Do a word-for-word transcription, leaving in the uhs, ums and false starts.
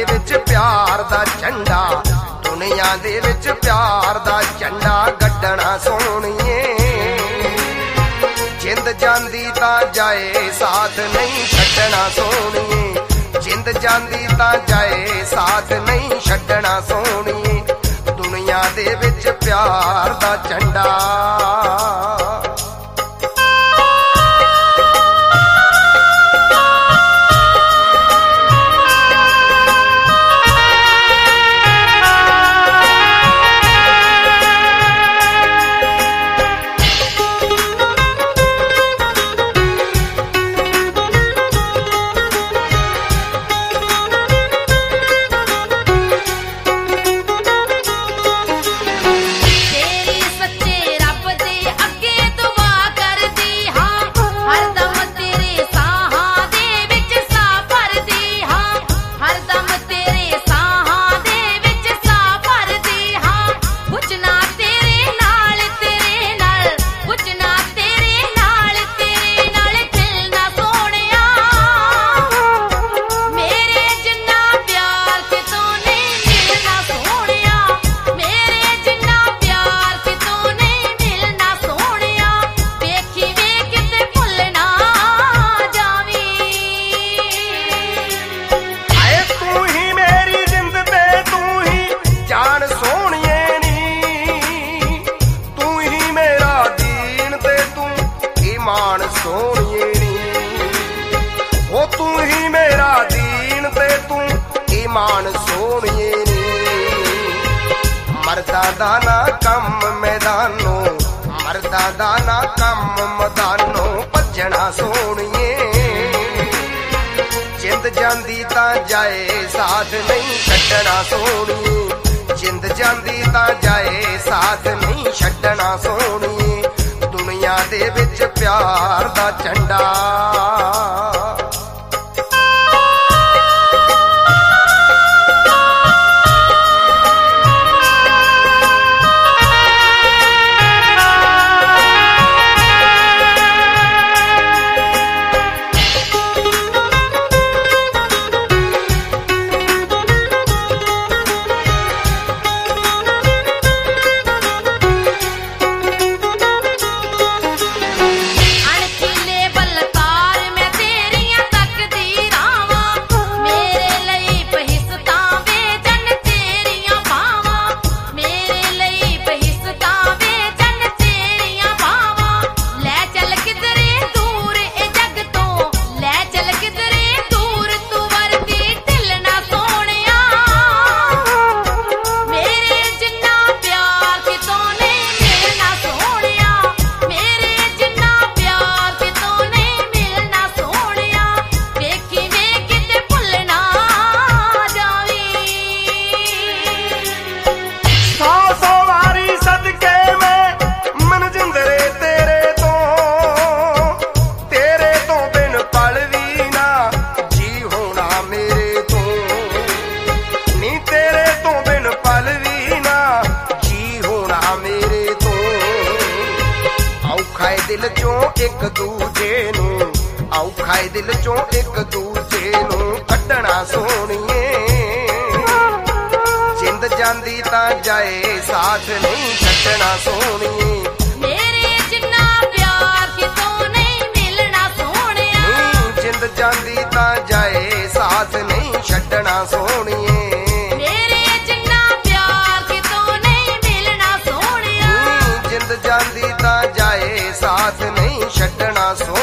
विच प्यार दा झंडा, दुनिया दे विच प्यार दा झंडा गड्डना सोहणीए। जिंद जांदी तां जाए साथ नहीं छड्डना सोहणीए, जिंद जांदी तां जाए साथ नहीं छड्डना सोहणीए। दुनिया दे विच प्यार दा झंडा। सोहणीए नी ओ तू ही मेरा दीन ते तू ईमान सोहणीए नी। मर्दा दा ना कम मैदानों, मर्दा दा ना कम मैदानों भजना सोहणीए। जिंद जांदी तां जाए साथ नहीं छड्डना सोहणीए, जिंद जांदी तां जाए साथ नहीं छड्डना सोहणीए। दुनिया दे विच प्यार दा झंडा। दिल चों एक दूजे नूं, औखा है दिल चों एक दूजे नूं कड्डना सोहणीए। जिंद जांदी तां जाए साथ नहीं छड्डना सोहणीए। मेरे जिन्ना प्यार कितों नहीं मिलना सोहणिया। जिंद जांदी तां जाए साथ नहीं छड्डना सोहणीए। मेरे जिन्ना प्यार कितों नहीं मिलना सोहणिया। जिंद जांदी तां जाए साथ नहीं छड्डना सोहणीए।